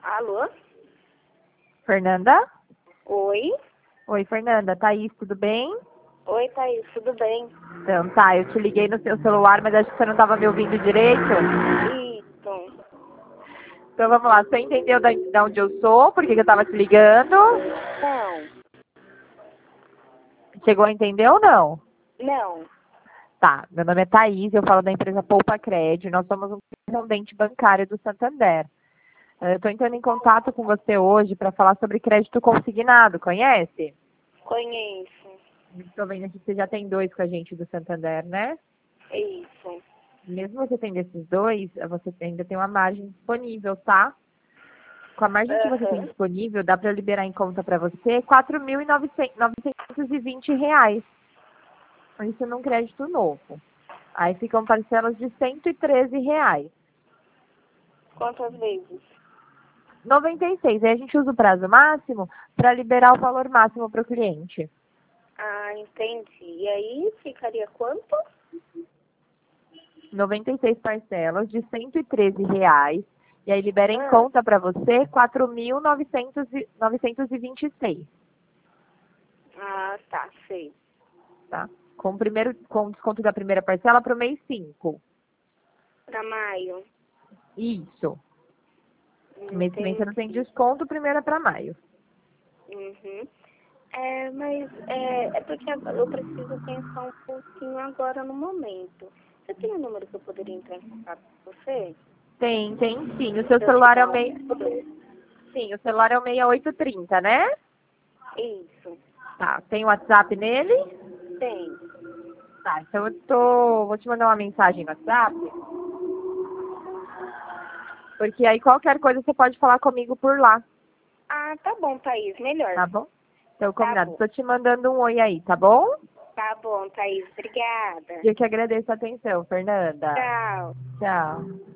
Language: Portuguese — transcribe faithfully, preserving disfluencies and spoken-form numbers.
Alô? Fernanda? Oi? Oi, Fernanda. Thaís, tudo bem? Oi, Thaís, tudo bem? Então, tá, eu te liguei no seu celular, mas acho que você não estava me ouvindo direito. Isso. Então, vamos lá. Você entendeu da, da onde eu sou? Por que, que eu estava te ligando? Não. Chegou a entender ou não? Não. Tá, meu nome é Thaís, eu falo da empresa Poupa Cred. Nós somos um correspondente bancário do Santander. Eu estou entrando em contato com você hoje para falar sobre crédito consignado, conhece? Conheço. Estou vendo aqui que você já tem dois com a gente do Santander, né? Isso. Mesmo você tendo esses dois, você ainda tem uma margem disponível, tá? Com a margem que você tem Aham. disponível, dá para liberar em conta para você quatro mil e novecentos e vinte reais. Isso num crédito novo. Aí ficam parcelas de cento e treze reais. Quantas vezes? noventa e seis. Aí a gente usa o prazo máximo para liberar o valor máximo para o cliente. Ah, entendi. E aí ficaria quanto? noventa e seis parcelas de cento e treze reais. E aí libera em Ah, conta para você quatro mil novecentos e vinte e seis. ah tá, sei. Tá? Com o primeiro, com o desconto da primeira parcela para o mês cinco. Pra maio. Isso. Mês que vem você não tem Entendi. desconto, primeira para maio. Uhum. É, mas é, é porque agora eu preciso pensar um pouquinho agora no momento. Você tem um número que eu poderia entrar em contato com você? Tem, tem sim. O seu Pra eu te celular é dar o um meia... número? Sim, o celular é o seis oito três zero, né? Isso. Tá. Tem o WhatsApp nele? Tem. Tá, então eu tô. Vou te mandar uma mensagem no WhatsApp. Porque aí qualquer coisa você pode falar comigo por lá, Ah, tá bom, Thaís. Melhor. tá bom? Então, Tá combinado. bom. Tô te mandando um oi aí, tá bom? Tá bom, Thaís. Obrigada. E eu que agradeço a atenção, Fernanda. Tchau. Tchau.